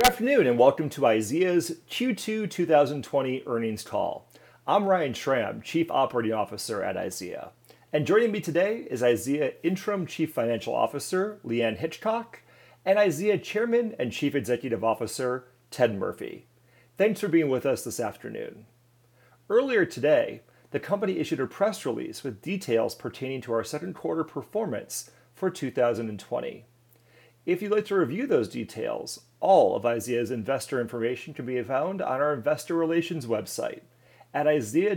Good afternoon and welcome to IZEA's Q2 2020 earnings call. I'm Ryan Schramm, Chief Operating Officer at IZEA. And joining me today is IZEA Interim Chief Financial Officer Leanne Hitchcock and IZEA Chairman and Chief Executive Officer Ted Murphy. Thanks for being with us this afternoon. Earlier today, the company issued a press release with details pertaining to our second quarter performance for 2020. If you'd like to review those details, all of IZEA's investor information can be found on our investor relations website at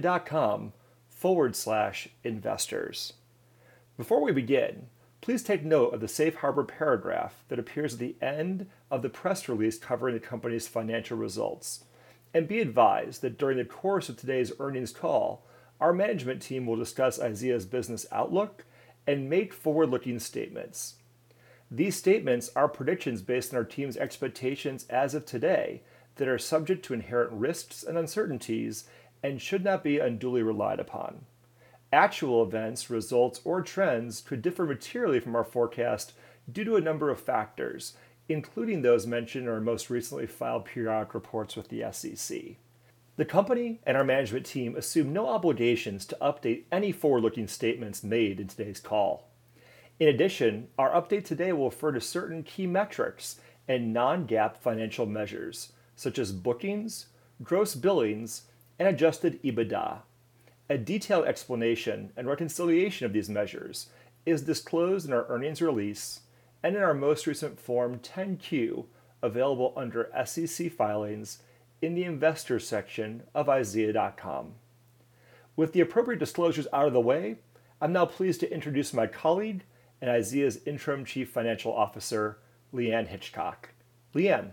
izea.com/investors. Before we begin, please take note of the safe harbor paragraph that appears at the end of the press release covering the company's financial results. And be advised that during the course of today's earnings call, our management team will discuss IZEA's business outlook and make forward-looking statements. These statements are predictions based on our team's expectations as of today that are subject to inherent risks and uncertainties and should not be unduly relied upon. Actual events, results, or trends could differ materially from our forecast due to a number of factors, including those mentioned in our most recently filed periodic reports with the SEC. The company and our management team assume no obligations to update any forward-looking statements made in today's call. In addition, our update today will refer to certain key metrics and non-GAAP financial measures, such as bookings, gross billings, and adjusted EBITDA. A detailed explanation and reconciliation of these measures is disclosed in our earnings release and in our most recent Form 10-Q, available under SEC filings in the Investors section of IZEA.com. With the appropriate disclosures out of the way, I'm now pleased to introduce my colleague and IZEA's Interim Chief Financial Officer, Leanne Hitchcock. Leanne.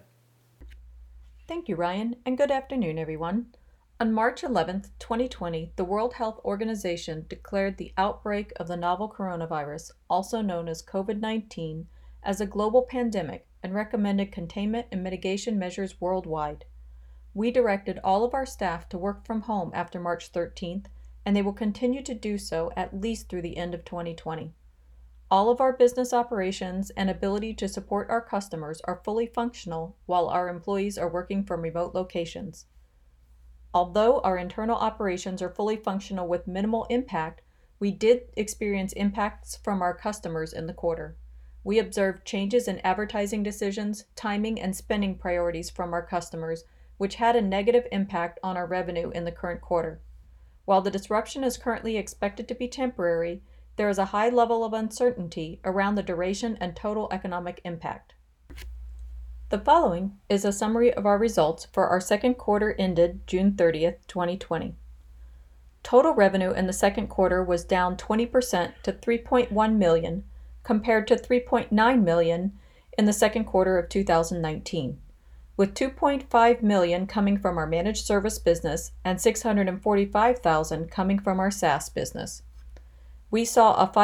Thank you, Ryan, and good afternoon, everyone. On March 11th, 2020, the World Health Organization declared the outbreak of the novel coronavirus, also known as COVID-19, as a global pandemic and recommended containment and mitigation measures worldwide. We directed all of our staff to work from home after March 13th, and they will continue to do so at least through the end of 2020. All of our business operations and ability to support our customers are fully functional while our employees are working from remote locations. Although our internal operations are fully functional with minimal impact, we did experience impacts from our customers in the quarter. We observed changes in advertising decisions, timing, and spending priorities from our customers, which had a negative impact on our revenue in the current quarter. While the disruption is currently expected to be temporary, there is a high level of uncertainty around the duration and total economic impact. The following is a summary of our results for our second quarter ended June 30th, 2020. Total revenue in the second quarter was down 20% to $3.1 million, compared to $3.9 million in the second quarter of 2019, with $2.5 million coming from our managed service business and $645,000 coming from our SaaS business. We saw a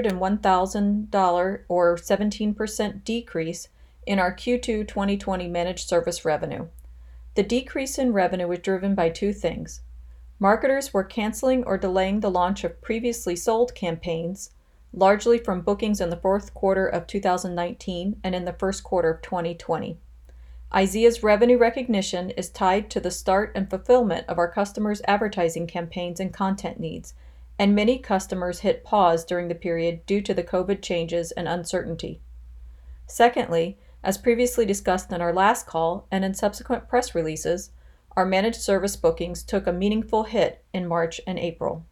$501,000 or 17% decrease in our Q2 2020 managed service revenue. The decrease in revenue was driven by two things. Marketers were canceling or delaying the launch of previously sold campaigns, largely from bookings in the fourth quarter of 2019 and in the first quarter of 2020. IZEA's revenue recognition is tied to the start and fulfillment of our customers' advertising campaigns and content needs, and many customers hit pause during the period due to the COVID changes and uncertainty. Secondly, as previously discussed in our last call and in subsequent press releases, our managed service bookings took a meaningful hit in March and April.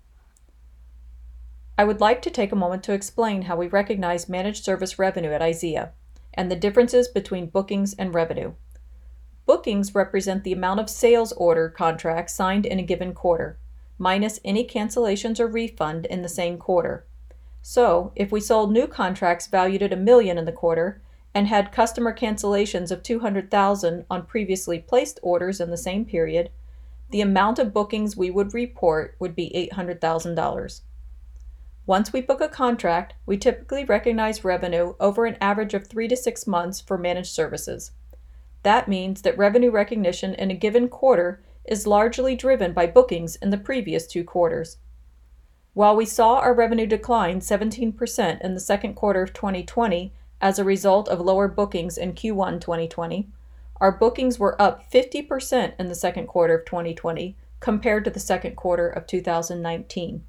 I would like to take a moment to explain how we recognize managed service revenue at IZEA and the differences between bookings and revenue. Bookings represent the amount of sales order contracts signed in a given quarter, minus any cancellations or refund in the same quarter. So, if we sold new contracts valued at $1 million in the quarter and had customer cancellations of $200,000 on previously placed orders in the same period, the amount of bookings we would report would be $800,000. Once we book a contract, we typically recognize revenue over an average of 3 to 6 months for managed services. That means that revenue recognition in a given quarter is largely driven by bookings in the previous 2 quarters. While we saw our revenue decline 17% in the second quarter of 2020 as a result of lower bookings in Q1 2020, our bookings were up 50% in the second quarter of 2020 compared to the second quarter of 2019.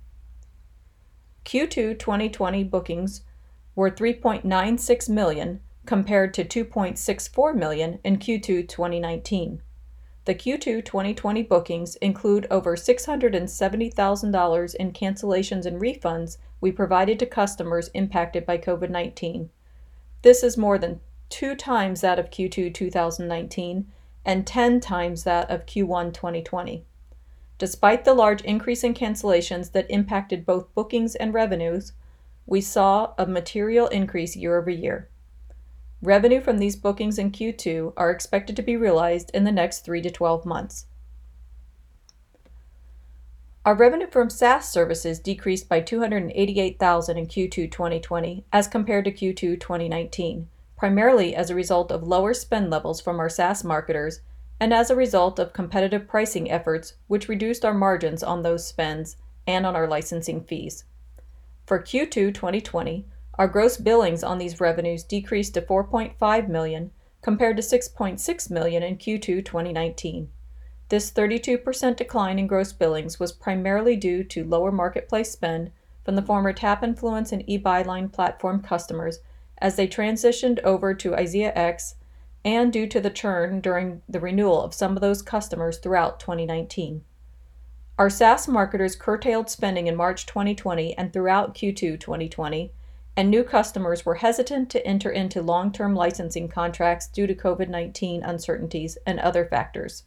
Q2 2020 bookings were $3.96 million compared to $2.64 million in Q2 2019. The Q2 2020 bookings include over $670,000 in cancellations and refunds we provided to customers impacted by COVID-19. This is more than 2 times that of Q2 2019 and 10 times that of Q1 2020. Despite the large increase in cancellations that impacted both bookings and revenues, we saw a material increase year over year. Revenue from these bookings in Q2 are expected to be realized in the next 3 to 12 months. Our revenue from SaaS services decreased by $288,000 in Q2 2020 as compared to Q2 2019, primarily as a result of lower spend levels from our SaaS marketers and as a result of competitive pricing efforts which reduced our margins on those spends and on our licensing fees. For Q2 2020, our gross billings on these revenues decreased to $4.5 million compared to $6.6 million in Q2 2019. This 32% decline in gross billings was primarily due to lower marketplace spend from the former TapInfluence and eBuyline platform customers as they transitioned over to IZEAx and due to the churn during the renewal of some of those customers throughout 2019. Our SaaS marketers curtailed spending in March 2020 and throughout Q2 2020, and new customers were hesitant to enter into long-term licensing contracts due to COVID-19 uncertainties and other factors.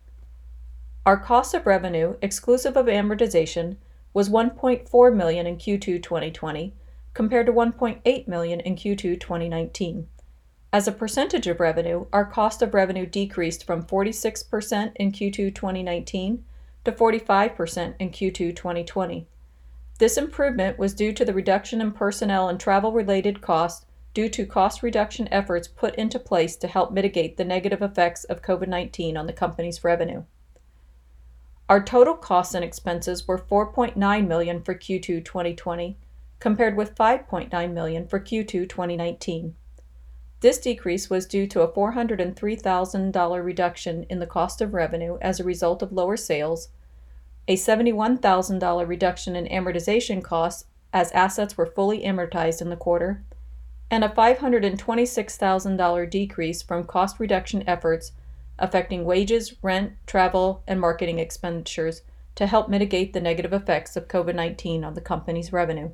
Our cost of revenue, exclusive of amortization, was $1.4 million in Q2 2020, compared to $1.8 million in Q2 2019. As a percentage of revenue, our cost of revenue decreased from 46% in Q2 2019 to 45% in Q2 2020. This improvement was due to the reduction in personnel and travel-related costs due to cost reduction efforts put into place to help mitigate the negative effects of COVID-19 on the company's revenue. Our total costs and expenses were $4.9 million for Q2 2020, compared with $5.9 million for Q2 2019. This decrease was due to a $403,000 reduction in the cost of revenue as a result of lower sales, a $71,000 reduction in amortization costs as assets were fully amortized in the quarter, and a $526,000 decrease from cost reduction efforts affecting wages, rent, travel, and marketing expenditures to help mitigate the negative effects of COVID-19 on the company's revenue.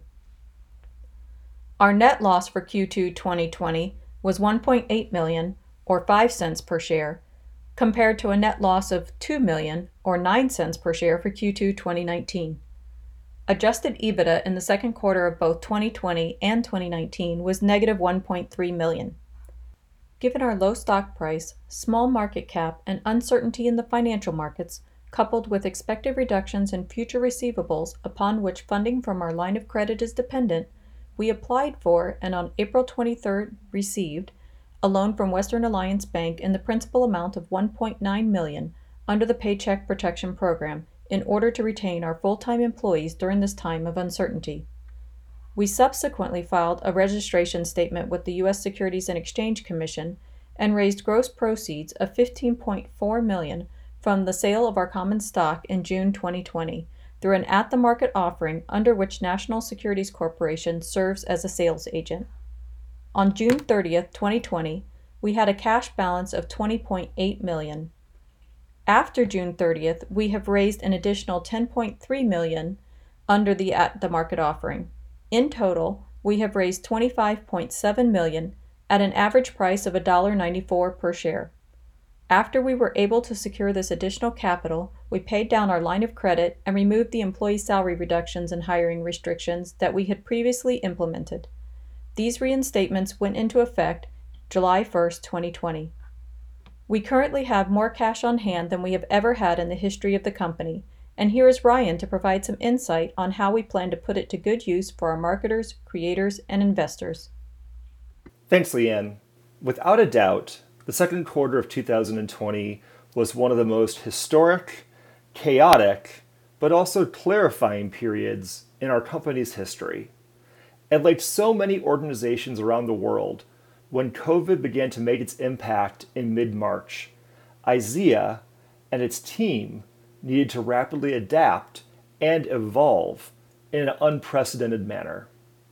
Our net loss for Q2 2020 was $1.8 million, or 5 cents per share, compared to a net loss of $2 million, or 9 cents per share for Q2 2019. Adjusted EBITDA in the second quarter of both 2020 and 2019 was negative $1.3 million. Given our low stock price, small market cap, and uncertainty in the financial markets, coupled with expected reductions in future receivables upon which funding from our line of credit is dependent, we applied for and on April 23rd received a loan from Western Alliance Bank in the principal amount of $1.9 million under the Paycheck Protection Program in order to retain our full-time employees during this time of uncertainty. We subsequently filed a registration statement with the U.S. Securities and Exchange Commission and raised gross proceeds of $15.4 million from the sale of our common stock in June 2020 through an at-the-market offering under which National Securities Corporation serves as a sales agent. On June 30th, 2020, we had a cash balance of $20.8 million. After June 30th, we have raised an additional $10.3 million under the at-the-market offering. In total, we have raised $25.7 million at an average price of $1.94 per share. After we were able to secure this additional capital, we paid down our line of credit and removed the employee salary reductions and hiring restrictions that we had previously implemented. These reinstatements went into effect July 1st, 2020. We currently have more cash on hand than we have ever had in the history of the company, and here is Ryan to provide some insight on how we plan to put it to good use for our marketers, creators, and investors. Thanks, Leanne. Without a doubt, the second quarter of 2020 was one of the most historic, chaotic, but also clarifying periods in our company's history. And like so many organizations around the world, when COVID began to make its impact in mid-March, IZEA and its team needed to rapidly adapt and evolve in an unprecedented manner.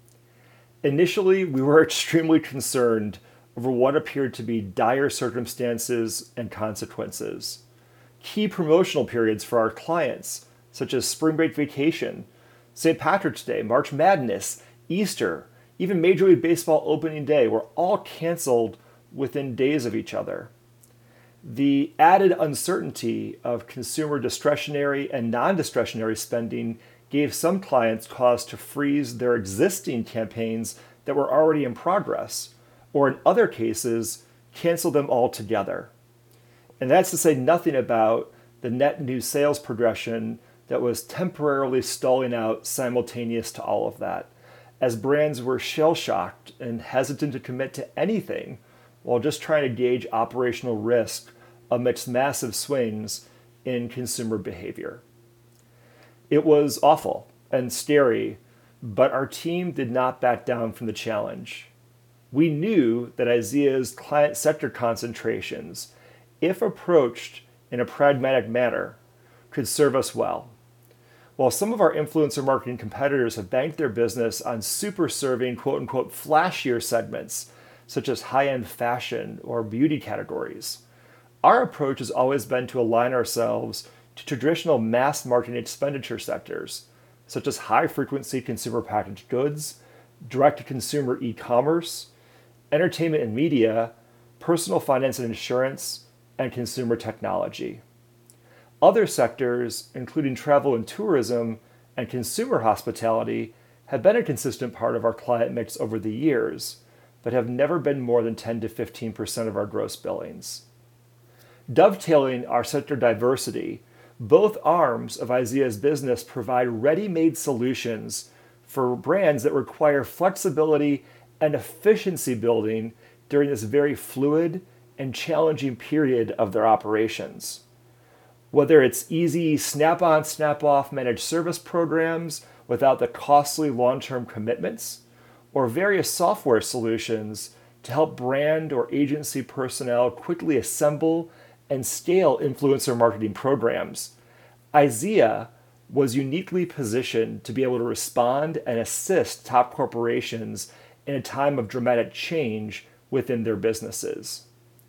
Initially, we were extremely concerned over what appeared to be dire circumstances and consequences. Key promotional periods for our clients, such as spring break vacation, St. Patrick's Day, March Madness, Easter, even Major League Baseball opening day, were all canceled within days of each other. The added uncertainty of consumer discretionary and non-discretionary spending gave some clients cause to freeze their existing campaigns that were already in progress, or in other cases, cancel them altogether. And that's to say nothing about the net new sales progression that was temporarily stalling out simultaneous to all of that, as brands were shell-shocked and hesitant to commit to anything while just trying to gauge operational risk amidst massive swings in consumer behavior. It was awful and scary, but our team did not back down from the challenge. We knew that IZEA's client sector concentrations, if approached in a pragmatic manner, could serve us well. While some of our influencer marketing competitors have banked their business on super serving quote-unquote flashier segments, such as high-end fashion or beauty categories, our approach has always been to align ourselves to traditional mass marketing expenditure sectors, such as high-frequency consumer packaged goods, direct-to-consumer e-commerce, entertainment and media, personal finance and insurance, and consumer technology. Other sectors, including travel and tourism and consumer hospitality, have been a consistent part of our client mix over the years, but have never been more than 10 to 15% of our gross billings. Dovetailing our sector diversity, both arms of IZEA's business provide ready-made solutions for brands that require flexibility and efficiency building during this very fluid and challenging period of their operations. Whether it's easy snap-on, snap-off managed service programs without the costly long-term commitments, or various software solutions to help brand or agency personnel quickly assemble and scale influencer marketing programs, IZEA was uniquely positioned to be able to respond and assist top corporations in a time of dramatic change within their businesses.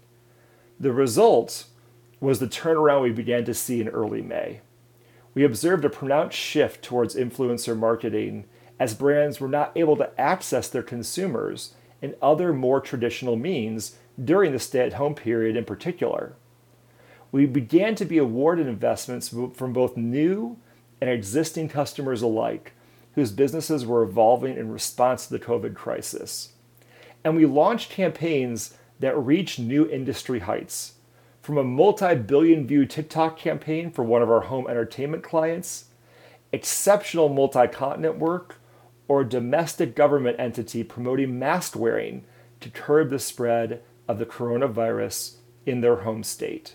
The result was the turnaround we began to see in early May. We observed a pronounced shift towards influencer marketing as brands were not able to access their consumers in other more traditional means during the stay-at-home period in particular. We began to be awarded investments from both new and existing customers alike, whose businesses were evolving in response to the COVID crisis. And we launched campaigns that reached new industry heights, from a multi-billion view TikTok campaign for one of our home entertainment clients, exceptional multi-continent work, or a domestic government entity promoting mask wearing to curb the spread of the coronavirus in their home state.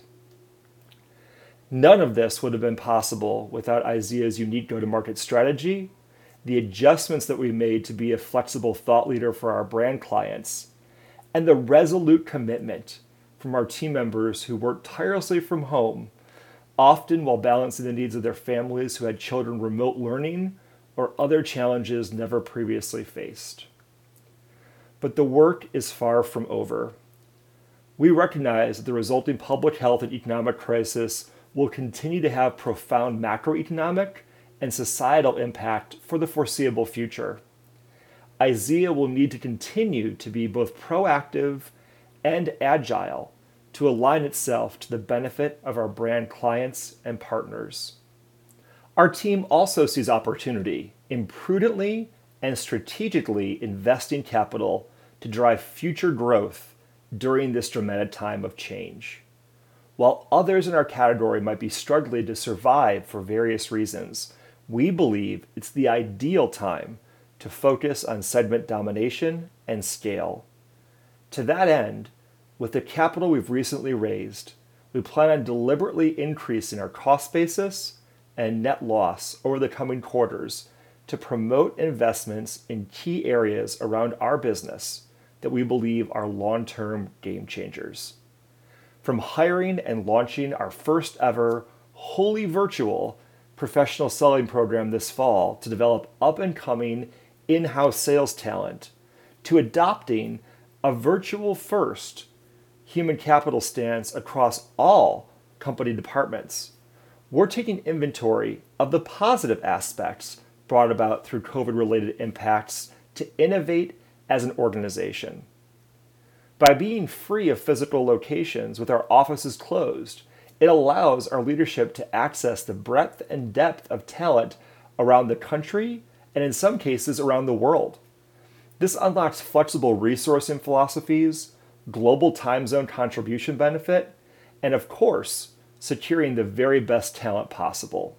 None of this would have been possible without IZEA's unique go-to-market strategy, the adjustments that we made to be a flexible thought leader for our brand clients, and the resolute commitment from our team members who worked tirelessly from home, often while balancing the needs of their families who had children remote learning or other challenges never previously faced. But the work is far from over. We recognize that the resulting public health and economic crisis will continue to have profound macroeconomic and societal impact for the foreseeable future. IZEA will need to continue to be both proactive and agile to align itself to the benefit of our brand clients and partners. Our team also sees opportunity in prudently and strategically investing capital to drive future growth during this dramatic time of change. While others in our category might be struggling to survive for various reasons, we believe it's the ideal time to focus on segment domination and scale. To that end, with the capital we've recently raised, we plan on deliberately increasing our cost basis and net loss over the coming quarters to promote investments in key areas around our business that we believe are long-term game changers. From hiring and launching our first ever wholly virtual professional selling program this fall to develop up-and-coming in-house sales talent, to adopting a virtual first human capital stance across all company departments, we're taking inventory of the positive aspects brought about through COVID-related impacts to innovate as an organization. By being free of physical locations with our offices closed, it allows our leadership to access the breadth and depth of talent around the country and in some cases around the world. This unlocks flexible resourcing philosophies, global time zone contribution benefit, and of course, securing the very best talent possible.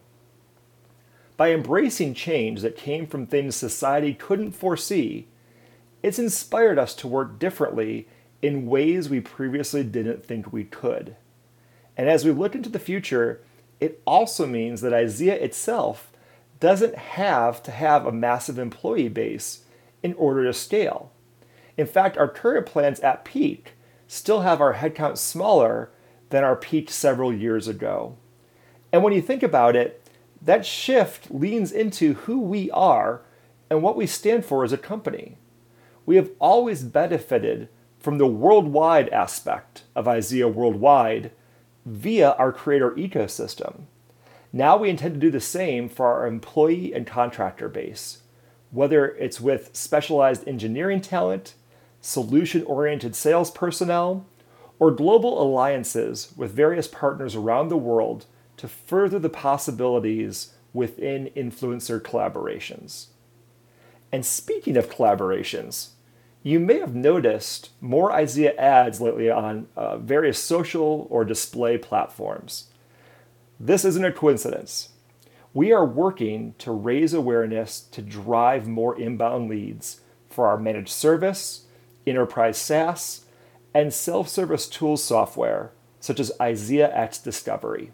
By embracing change that came from things society couldn't foresee, it's inspired us to work differently in ways we previously didn't think we could. And as we look into the future, it also means that IZEA itself doesn't have to have a massive employee base in order to scale. In fact, our current plans at peak still have our headcount smaller than our peak several years ago. And when you think about it, that shift leans into who we are and what we stand for as a company. We have always benefited from the worldwide aspect of IZEA Worldwide via our creator ecosystem. Now we intend to do the same for our employee and contractor base, whether it's with specialized engineering talent, solution-oriented sales personnel, or global alliances with various partners around the world to further the possibilities within influencer collaborations. And speaking of collaborations, you may have noticed more IZEA ads lately on various social or display platforms. This isn't a coincidence. We are working to raise awareness to drive more inbound leads for our managed service, enterprise SaaS, and self-service tools software, such as IZEAx Discovery.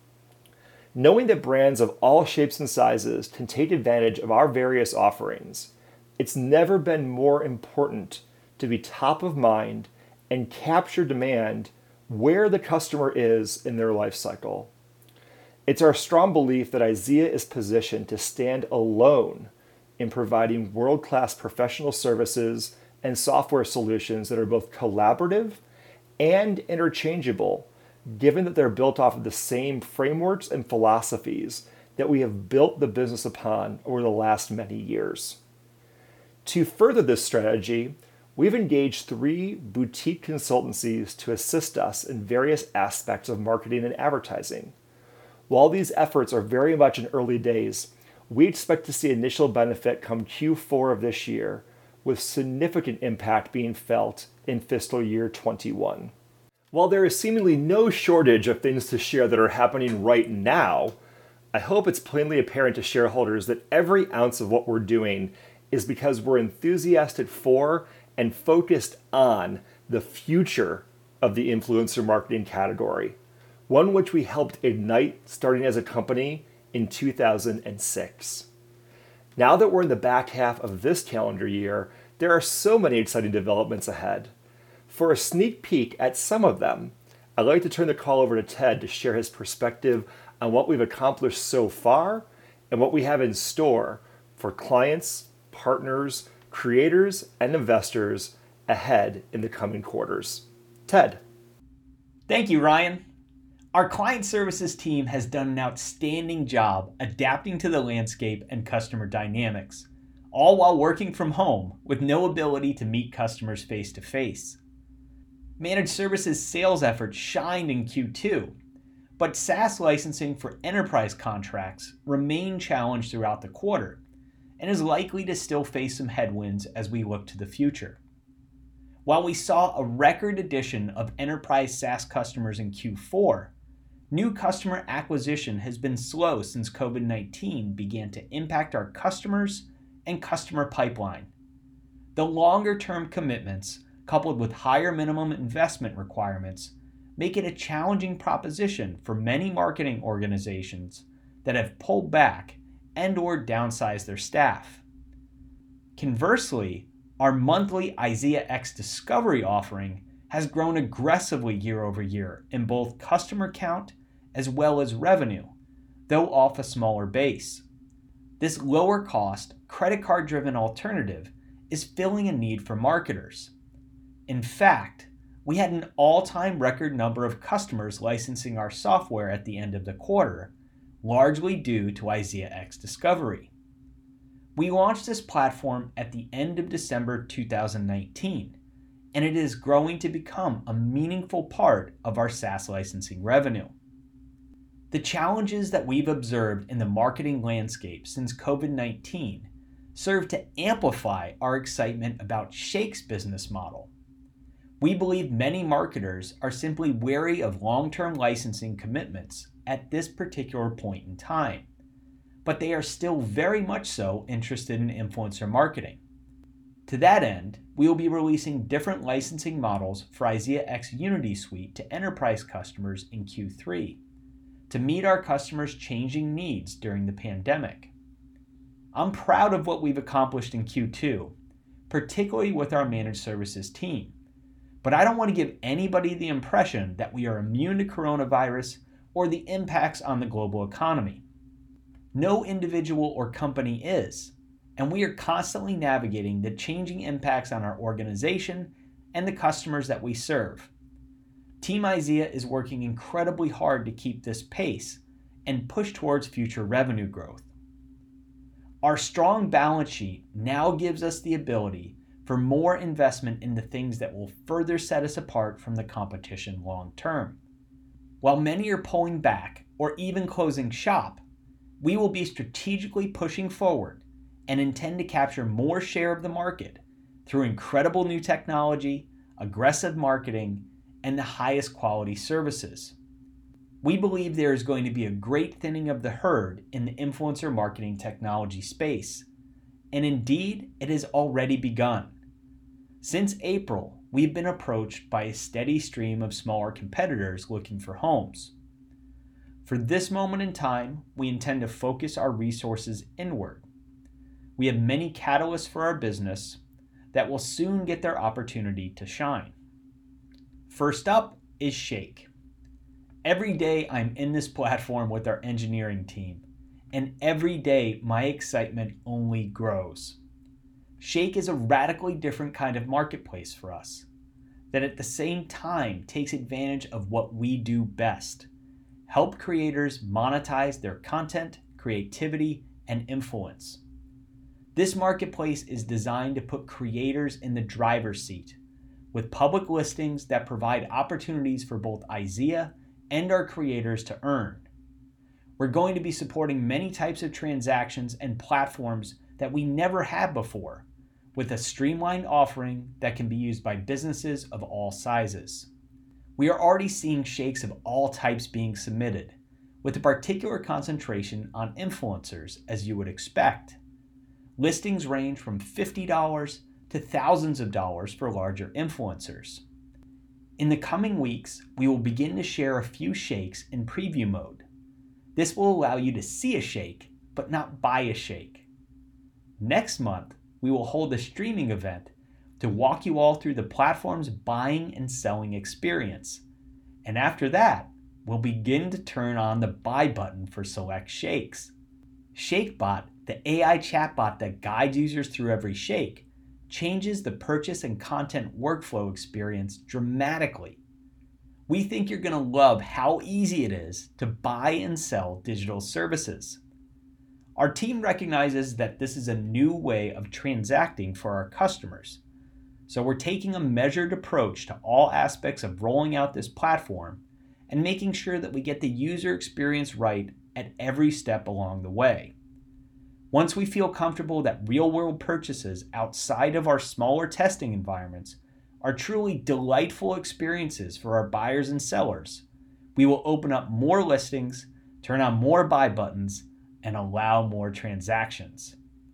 Knowing that brands of all shapes and sizes can take advantage of our various offerings, it's never been more important to be top of mind and capture demand where the customer is in their life cycle. It's our strong belief that IZEA is positioned to stand alone in providing world-class professional services and software solutions that are both collaborative and interchangeable, given that they're built off of the same frameworks and philosophies that we have built the business upon over the last many years. To further this strategy, we've engaged 3 boutique consultancies to assist us in various aspects of marketing and advertising. While these efforts are very much in early days, we expect to see initial benefit come Q4 of this year, with significant impact being felt in fiscal year 21. While there is seemingly no shortage of things to share that are happening right now, I hope it's plainly apparent to shareholders that every ounce of what we're doing is because we're enthusiastic for and focused on the future of the influencer marketing category, one which we helped ignite starting as a company in 2006. Now that we're in the back half of this calendar year, there are so many exciting developments ahead. For a sneak peek at some of them, I'd like to turn the call over to Ted to share his perspective on what we've accomplished so far and what we have in store for clients, partners, creators, and investors ahead in the coming quarters. Ted. Thank you, Ryan. Our client services team has done an outstanding job adapting to the landscape and customer dynamics, all while working from home with no ability to meet customers face to face. Managed services sales efforts shined in Q2, but SaaS licensing for enterprise contracts remained challenged throughout the quarter and is likely to still face some headwinds as we look to the future. While we saw a record addition of enterprise SaaS customers in Q4, new customer acquisition has been slow since COVID-19 began to impact our customers and customer pipeline. The longer-term commitments, coupled with higher minimum investment requirements, make it a challenging proposition for many marketing organizations that have pulled back and/or downsized their staff. Conversely, Our monthly IZEAx Discovery offering has grown aggressively year over year in both customer count as well as revenue, though off a smaller base. This lower cost, credit card driven alternative is filling a need for marketers. In fact, we had an all-time record number of customers licensing our software at the end of the quarter, largely due to IZEAx Discovery. We launched this platform at the end of December 2019, and it is growing to become a meaningful part of our SaaS licensing revenue. The challenges that we've observed in the marketing landscape since COVID-19 serve to amplify our excitement about Shake's business model. We believe many marketers are simply wary of long-term licensing commitments at this particular point in time, but they are still very much so interested in influencer marketing. To that end, we will be releasing different licensing models for IZEAx Unity Suite to enterprise customers in Q3 to meet our customers' changing needs during the pandemic. I'm proud of what we've accomplished in Q2, particularly with our managed services team, but I don't want to give anybody the impression that we are immune to coronavirus or the impacts on the global economy. No individual or company is, and we are constantly navigating the changing impacts on our organization and the customers that we serve. Team IZEA is working incredibly hard to keep this pace and push towards future revenue growth. Our strong balance sheet now gives us the ability for more investment in the things that will further set us apart from the competition long term. While many are pulling back or even closing shop, we will be strategically pushing forward and intend to capture more share of the market through incredible new technology, aggressive marketing, and the highest quality services. We believe there is going to be a great thinning of the herd in the influencer marketing technology space, and indeed, it has already begun. Since April, we've been approached by a steady stream of smaller competitors looking for homes. For this moment in time, we intend to focus our resources inward. We have many catalysts for our business that will soon get their opportunity to shine. First up is Shake. Every day I'm in this platform with our engineering team, and every day my excitement only grows. Shake is a radically different kind of marketplace for us, that at the same time takes advantage of what we do best: help creators monetize their content, creativity, and influence. This marketplace is designed to put creators in the driver's seat, with public listings that provide opportunities for both IZEA and our creators to earn. We're going to be supporting many types of transactions and platforms that we never had before, with a streamlined offering that can be used by businesses of all sizes. We are already seeing shakes of all types being submitted, with a particular concentration on influencers, as you would expect. Listings range from $50 to thousands of dollars for larger influencers. In the coming weeks, we will begin to share a few shakes in preview mode. This will allow you to see a shake, but not buy a shake. Next month, we will hold a streaming event to walk you all through the platform's buying and selling experience. And after that, we'll begin to turn on the buy button for select shakes. ShakeBot, the AI chatbot that guides users through every shake, changes the purchase and content workflow experience dramatically. We think you're going to love how easy it is to buy and sell digital services. Our team recognizes that this is a new way of transacting for our customers, so we're taking a measured approach to all aspects of rolling out this platform and making sure that we get the user experience right at every step along the way. Once we feel comfortable that real-world purchases outside of our smaller testing environments are truly delightful experiences for our buyers and sellers, we will open up more listings, turn on more buy buttons, and allow more transactions.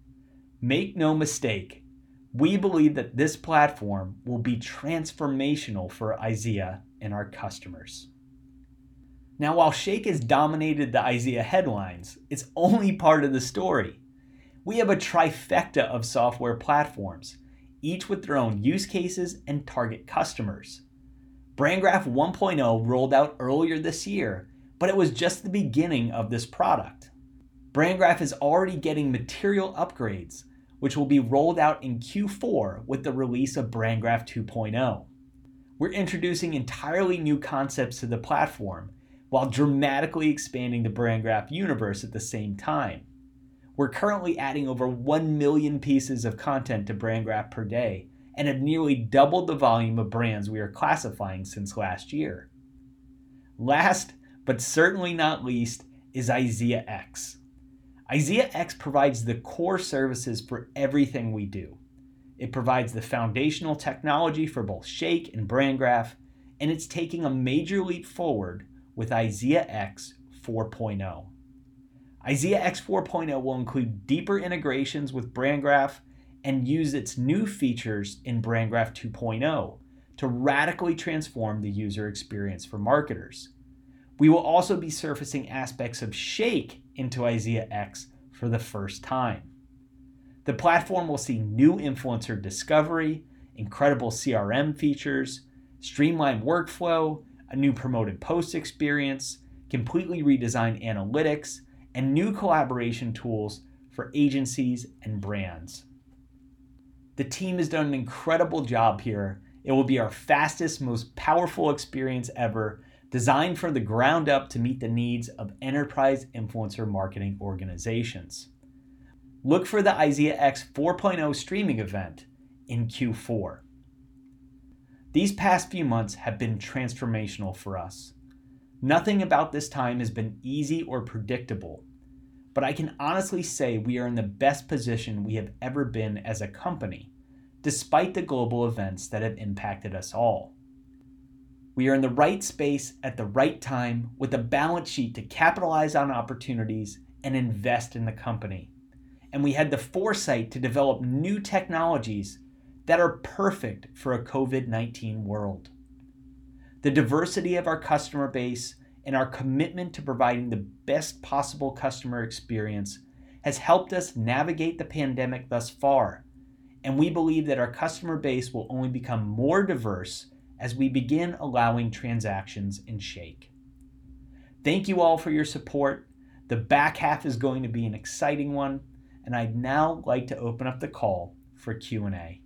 Make no mistake, we believe that this platform will be transformational for IZEA and our customers. Now, while Shake has dominated the IZEA headlines, it's only part of the story. We have a trifecta of software platforms, each with their own use cases and target customers. BrandGraph 1.0 rolled out earlier this year, but it was just the beginning of this product. BrandGraph is already getting material upgrades, which will be rolled out in Q4 with the release of BrandGraph 2.0. We're introducing entirely new concepts to the platform while dramatically expanding the BrandGraph universe at the same time. We're currently adding over 1 million pieces of content to BrandGraph per day and have nearly doubled the volume of brands we are classifying since last year. Last, but certainly not least, is IZEAx. IZEAx provides the core services for everything we do. It provides the foundational technology for both Shake and BrandGraph, and it's taking a major leap forward with IZEAx 4.0. IZEAx 4.0 will include deeper integrations with BrandGraph and use its new features in BrandGraph 2.0 to radically transform the user experience for marketers. We will also be surfacing aspects of Shake into IZEAx for the first time. The platform will see new influencer discovery, incredible CRM features, streamlined workflow, a new promoted post experience, completely redesigned analytics, and new collaboration tools for agencies and brands. The team has done an incredible job here. It will be our fastest, most powerful experience ever, designed from the ground up to meet the needs of enterprise influencer marketing organizations. Look for the IZEAx 4.0 streaming event in Q4. These past few months have been transformational for us. Nothing about this time has been easy or predictable, but I can honestly say we are in the best position we have ever been as a company, despite the global events that have impacted us all. We are in the right space at the right time with a balance sheet to capitalize on opportunities and invest in the company. And we had the foresight to develop new technologies that are perfect for a COVID-19 world. The diversity of our customer base and our commitment to providing the best possible customer experience has helped us navigate the pandemic thus far, and we believe that our customer base will only become more diverse as we begin allowing transactions in Shake. Thank you all for your support. The back half is going to be an exciting one, and I'd now like to open up the call for Q&A.